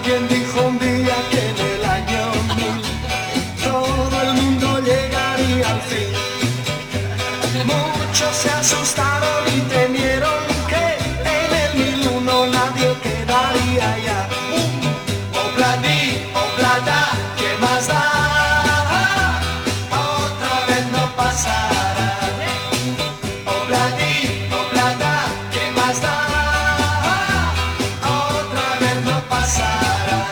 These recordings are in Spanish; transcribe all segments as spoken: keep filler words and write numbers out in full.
Alguien dijo un día que en el año mil todo el mundo llegaría al fin. Muchos se asustaron y temieron que en el mil uno nadie quedaría ya. Obladi, oblada, ¿qué más da? Otra vez no pasará. Obladi, oblada, ¿qué más da? Otra vez no pasará.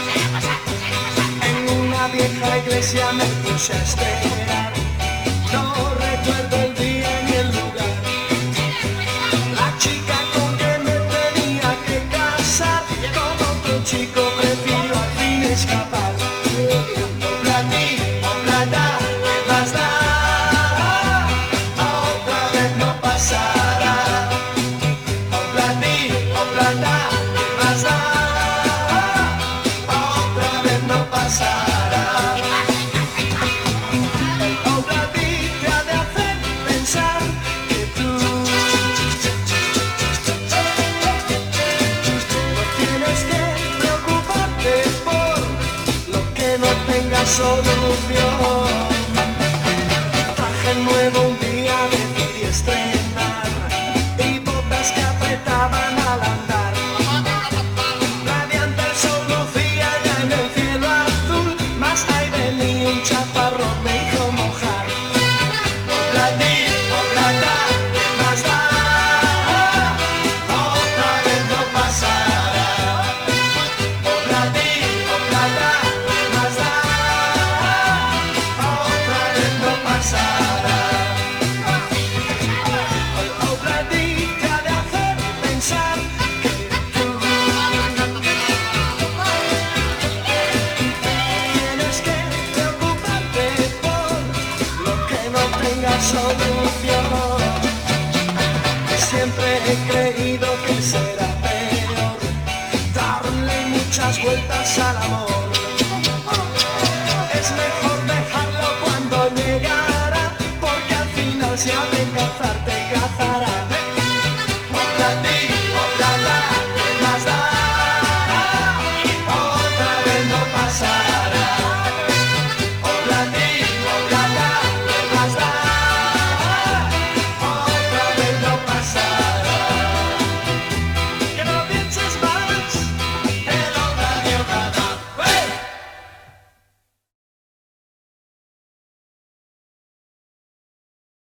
En una vieja iglesia me puse a esperar. No recuerdo el día ni el lugar. La chica con que me tenía que casar con otro chico prefirió al fin escapar. Obladi, oblada, ¿qué más da? Otra vez no pasará. Obladi, oblada, ¿qué más da? Otra vez no pasará. El obladi te ha de hacer pensar que tú no tienes que preocuparte por lo que no tenga solución. Traje nuevo un día decidí estrenar y botas que apretaban al andar. Radiante el sol lucía ya en el cielo azul, mas ahí venía un chaparrón me hizo mojar. Obladi, oblada, ¿qué más da? Otra vez no pasará. Obladi, oblada, ¿qué más da? Otra vez no pasará. El obladi te ha de hacer pensar que tú tienes que preocuparte por lo que no tenga solución. Siempre he creído que será peor darle muchas vueltas al amor.